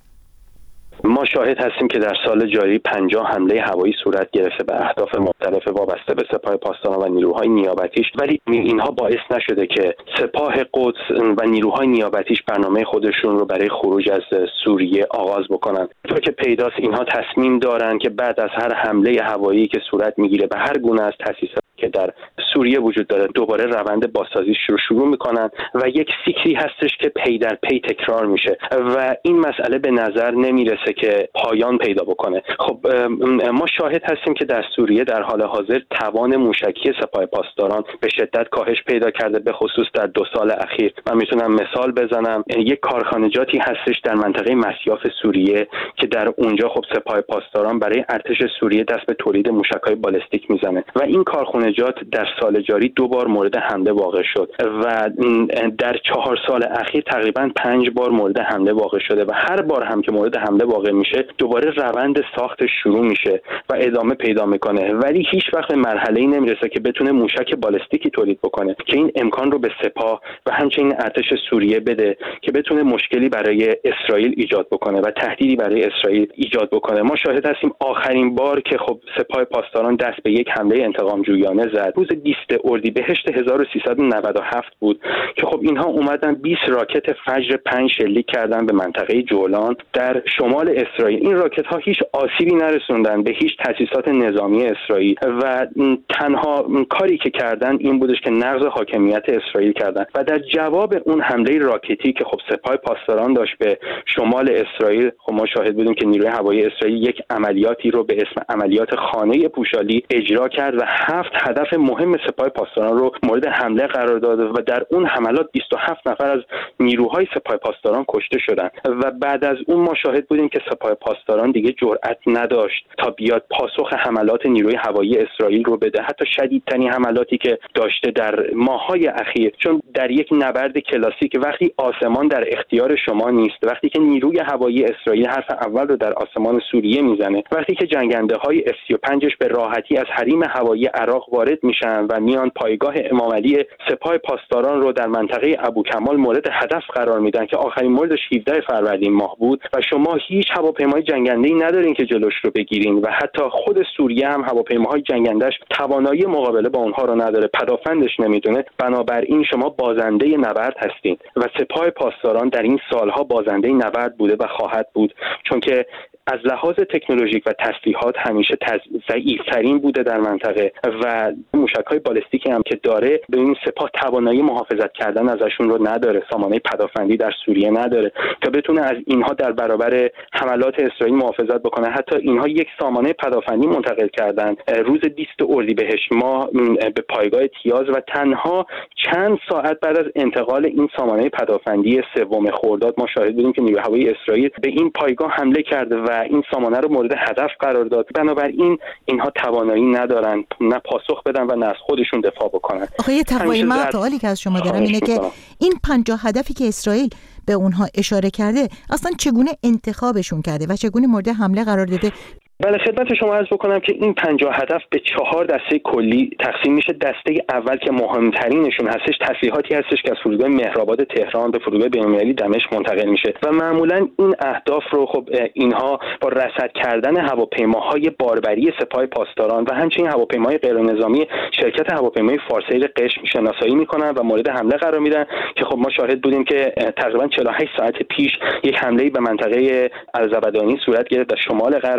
ما شاهد هستیم که در سال جاری پنجاه حمله هوایی صورت گرفته به اهداف مختلف وابسته به سپاه پاسداران و نیروهای نیابتیش، ولی اینها باعث نشده که سپاه قدس و نیروهای نیابتیش برنامه خودشون رو برای خروج از سوریه آغاز بکنن. طور که پیداست اینها تصمیم دارن که بعد از هر حمله هوایی که صورت میگیره به هر گونه از تأسیسات که در سوریه وجود داره دوباره روند بازسازیش رو شروع میکنن و یک سیکلی هستش که پی در پی تکرار میشه و این مسئله به نظر نمیرسه که پایان پیدا بکنه. خب ما شاهد هستیم که در سوریه در حال حاضر توان موشکی سپاه پاسداران به شدت کاهش پیدا کرده، به خصوص در دو سال اخیر. من میتونم مثال بزنم، یک کارخانجاتی هستش در منطقه مسیاف سوریه که در اونجا خب سپاه پاسداران برای ارتش سوریه دست به تولید موشک‌های بالستیک میزنه و این کارخانجات در سال جاری دو بار مورد حمله واقع شد و در چهار سال اخیر تقریباً پنج بار مورد حمله واقع شده و هر بار هم که مورد حمله واقع میشه دوباره روند ساختش شروع میشه و ادامه پیدا میکنه، ولی هیچ وقت به مرحله‌ای نمیرسه که بتونه موشک بالستیکی تولید بکنه که این امکان رو به سپاه و همچنین ارتش سوریه بده که بتونه مشکلی برای اسرائیل ایجاد بکنه و تهدیدی برای اسرائیل ایجاد بکنه. ما شاهد هستیم آخرین بار که خب سپاه پاسداران دست به یک حمله انتقام جویانه زد روز بیست اردیبهشت هزار و سیصد و نود و هفت بود که خب اینها اومدن بیست راکت فجر پنج شلیک کردن به منطقه جولان در شمال اسرائیل. این راکت ها هیچ آسیبی نرسوندن به هیچ تأسیسات نظامی اسرائیل و تنها کاری که کردن این بودش که نقض حاکمیت اسرائیل کردن و در جواب اون حمله راکتی که خب سپاه پاسداران داشت به شمال اسرائیل، خب ما شاهد بودیم که نیروی هوایی اسرائیل یک عملیاتی رو به اسم عملیات خانه پوشالی اجرا کرد و هفت هدف مهم سپاه پاسداران رو مورد حمله قرار داد و در اون حملات بیست و هفت نفر از نیروهای سپاه پاسداران کشته شدند و بعد از اون ما شاهد بودیم که سپاه پاسداران دیگه جرأت نداشت تا بیاد پاسخ حملات نیروی هوایی اسرائیل رو بده، حتی شدیدترین حملاتی که داشته در ماه‌های اخیر. چون در یک نبرد کلاسیک وقتی آسمان در اختیار شما نیست، وقتی که نیروی هوایی اسرائیل حرف اول رو در آسمان سوریه میزنه، وقتی که جنگنده‌های اف سی و پنج به راحتی از حریم هوایی عراق وارد میشن و میان پایگاه امام علی سپاه پاسداران رو در منطقه ابوکمال مورد هدف قرار میدن که آخرین موردش هفدهم فروردین ماه بود و شما هیچ هواپیمای جنگنده‌ای ندارین که جلوش رو بگیرین و حتی خود سوریه هم هواپیماهای جنگنده‌اش توانایی مقابله با اونها رو نداره، پدافندش نمیدونه. بنابراین شما بازنده نبرد هستین و سپاه پاسداران در این سالها بازنده نبرد بوده و خواهد بود، چون که از لحاظ تکنولوژیک و تسلیحات همیشه ضعیف‌ترین بوده در منطقه و موشک‌های بالستیکی هم که داره به این سپاه توانایی محافظت کردن ازشون رو نداره، سامانه پدافندی در سوریه نداره تا بتونه از اینها در برابر حملات اسرائیل محافظت بکنه. حتی اینها یک سامانه پدافندی منتقل کردن روز بیست اردیبهشت ماه به پایگاه تیاز و تنها چند ساعت بعد از انتقال این سامانه پدافندی سوم خرداد ما شاهد بودیم که نیروی هوایی اسرائیل به این پایگاه حمله کرده و این سامانه رو مورد هدف قرار داد. بنابراین اینها توانایی ندارن نه پاسخ بدن و نه از خودشون دفاع بکنن. آقای تقوایی، من سوالی که از شما دارم اینه که این پنجاه هدفی که اسرائیل به اونها اشاره کرده اصلا چگونه انتخابشون کرده و چگونه مورد حمله قرار داده؟ بله، خدمت شما عرض بکنم که این پنجاه هدف به چهار دسته کلی تقسیم میشه. دسته اول که مهمترینشون هستش تسلیحاتی هستش که از فرودگاه مهرآباد تهران به فرودگاه بین‌المللی دمشق منتقل میشه و معمولا این اهداف رو خب اینها با رصد کردن هواپیماهای باربری سپاه پاسداران و همچنین هواپیماهای غیرنظامی شرکت هواپیمای فارسیل قشم شناسایی میکنن و مورد حمله قرار میدن که خب ما شاهد بودیم که تقریبا چهل و هشت ساعت پیش یک حمله به منطقه الزبدانی صورت گرفت در شمال غرب دمشق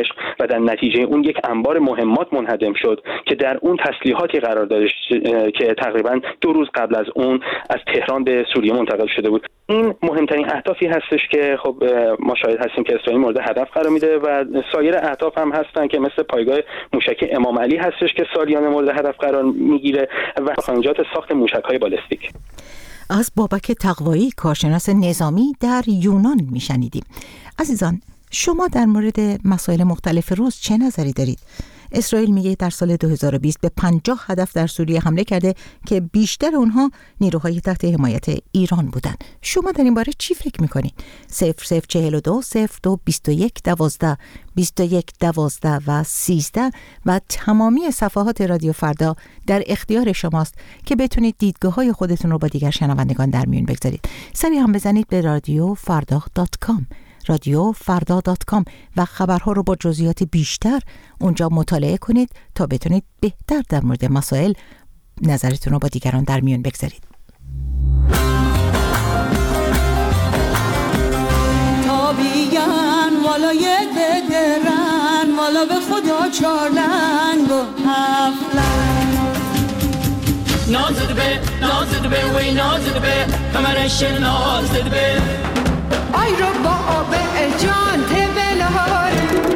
دمشق و در نتیجه اون یک انبار مهمات منهدم شد که در اون تسلیحاتی قرار داشت که تقریبا دو روز قبل از اون از تهران به سوریه منتقل شده بود. این مهمترین اهدافی هستش که خب ما شاهد هستیم که اسرائیل مورد هدف قرار میده و سایر اهداف هم هستن که مثل پایگاه موشکی امام علی هستش که سالیانه مورد هدف قرار میگیره و خانجات ساخت موشک‌های بالستیک. از بابک تقوایی کارشناس نظامی در یونان میشنیدیم. عزیزان، شما در مورد مسائل مختلف روز چه نظری دارید؟ اسرائیل میگه در سال دو هزار و بیست به پنجاه هدف در سوریه حمله کرده که بیشتر اونها نیروهای تحت حمایت ایران بودن. شما در این باره چی فکر میکنید؟ صفر صفر چهل و دو صفر دو بیست و یک دوازده بیست و یک دوازده و سیزده و تمامی صفحات رادیو فردا در اختیار شماست که بتونید دیدگاه های خودتون رو با دیگر شنوندگان در میون بگذارید. سریع هم بزنید به رادیو فردا دات کام رادیو فردا دات کام و خبرها رو با جزئیات بیشتر اونجا مطالعه کنید تا بتونید بهتر در مورد مسائل نظرتون رو با دیگران در میون بگذارید. تابیان والا یک درن والا به خدا چارلنگ و هفلنگ نازد به نازد به وی نازد به کمرش نازد به آی رو با آب جان تبلهار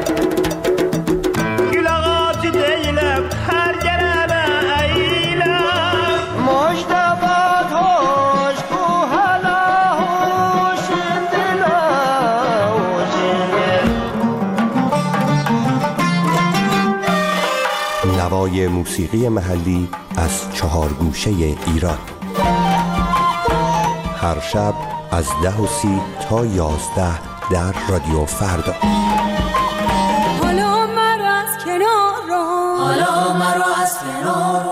گلاغات دیلم هر گرم ایلم مجدبات هاش کوهلا هاش دلا نوای موسیقی محلی از چهار گوشه ایران. هر شب از ده و سی تا یازده در رادیو فردا. حالا مرا از کنار حالا مرا از کنار.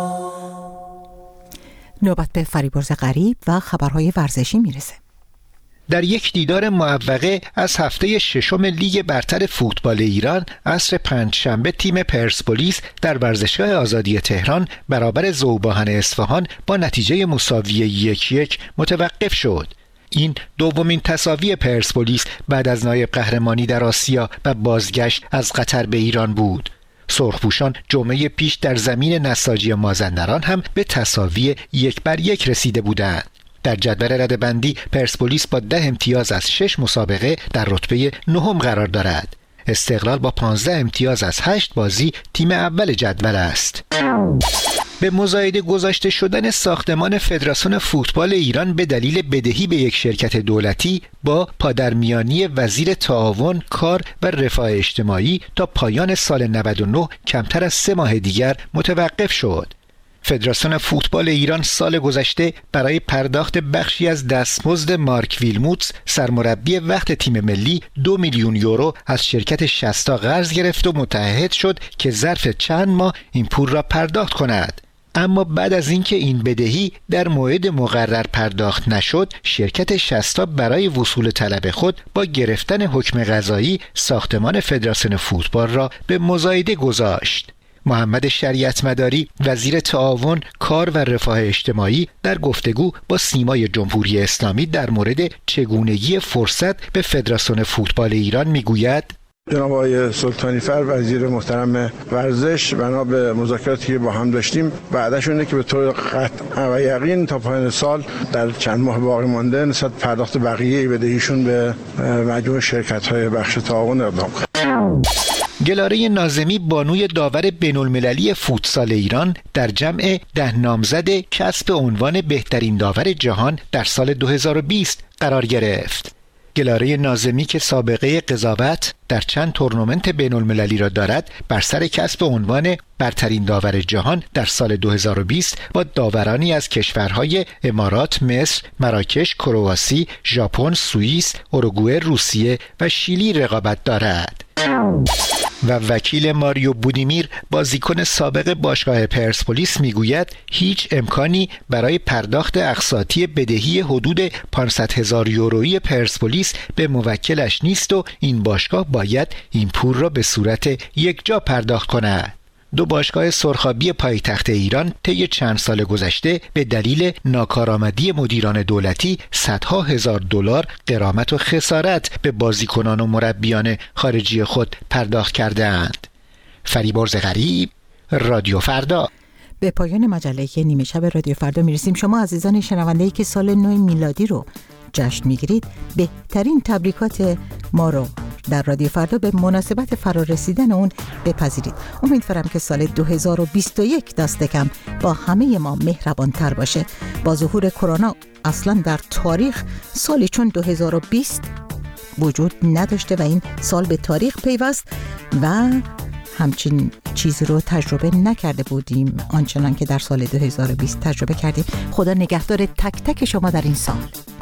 نوبت به فریبرز غریب و خبرهای ورزشی میرسه. در یک دیدار معوقه از هفته ششم لیگ برتر فوتبال ایران عصر پنجشنبه تیم پرسپولیس در ورزشگاه آزادی تهران برابر ذوباهن اصفهان با نتیجه مساوی یک یک متوقف شد. این دومین تساوی پرسپولیس بعد از نایب قهرمانی در آسیا و بازگشت از قطر به ایران بود. سرخپوشان جمعه پیش در زمین نساجی مازندران هم به تساوی یک بر یک رسیده بودند. در جدول رده‌بندی پرسپولیس با ده امتیاز از شش مسابقه در رتبه نهم قرار دارد. استقلال با پانزده امتیاز از هشت بازی تیم اول جدول است. به مزایده گذاشته شدن ساختمان فدراسیون فوتبال ایران به دلیل بدهی به یک شرکت دولتی با پادرمیانی وزیر تعاون، کار و رفاه اجتماعی تا پایان سال نود و نه کمتر از سه ماه دیگر متوقف شد. فدراسیون فوتبال ایران سال گذشته برای پرداخت بخشی از دستمزد مارک ویلموتس سرمربی وقت تیم ملی دو میلیون یورو از شرکت شستا قرض گرفت و متعهد شد که ظرف چند ماه این پول را پرداخت کند. اما بعد از اینکه این بدهی در موعد مقرر پرداخت نشد، شرکت شستا برای وصول طلب خود با گرفتن حکم قضایی ساختمان فدراسیون فوتبال را به مزایده گذاشت. محمد شریعت مداری وزیر تعاون، کار و رفاه اجتماعی در گفتگو با سیمای جمهوری اسلامی در مورد چگونگی فرصت به فدراسیون فوتبال ایران میگوید: جناب آقای سلطانی فر وزیر محترم ورزش بنا به مذاکراتی که با هم داشتیم بعدش اینه که به طور قطع و یقین تا پایان سال در چند ماه باقی مانده نسبت پرداخت بقیه بدهیشون به مجموع شرکت‌های بخش تعاون اقدام کنند. گلاره ناظمی بانوی داور بین‌المللی فوتسال ایران در جمع ده نامزد کسب عنوان بهترین داور جهان در سال دو هزار و بیست قرار گرفت. گلاره ناظمی که سابقه قضاوت در چند تورنمنت بین‌المللی را دارد، بر سر کسب عنوان برترین داور جهان در سال دو هزار و بیست با داورانی از کشورهای امارات، مصر، مراکش، کرواسی، ژاپن، سوئیس، اوروگوئه، روسیه و شیلی رقابت دارد. و وکیل ماریو بودیمیر بازیکن سابق باشگاه پرسپولیس میگوید هیچ امکانی برای پرداخت اقساطی بدهی حدود پانصد هزار یورویی پرسپولیس به موکلش نیست و این باشگاه باید این پول را به صورت یکجا پرداخت کند. دو باشگاه سرخابی پایتخت ایران طی چند سال گذشته به دلیل ناکارآمدی مدیران دولتی صدها هزار دلار غرامت و خسارت به بازیکنان و مربیان خارجی خود پرداخت کرده‌اند. فریبرز غریب، رادیو فردا. به پایان مجله نیمه شب رادیو فردا میرسیم. شما عزیزان شنونده‌ای که سال نو میلادی رو جشن میگیرید، بهترین تبریکات ما رو در رادیو فردا به مناسبت فرارسیدن اون بپذیرید. امیدوارم که سال دو هزار و بیست و یک دست کم با همه ما مهربان‌تر باشه. با ظهور کرونا اصلا در تاریخ سالی چون دو هزار و بیست وجود نداشته و این سال به تاریخ پیوست و همچین چیزی رو تجربه نکرده بودیم آنچنان که در سال دو هزار و بیست تجربه کردیم. خدا نگهدار تک تک شما در این سال.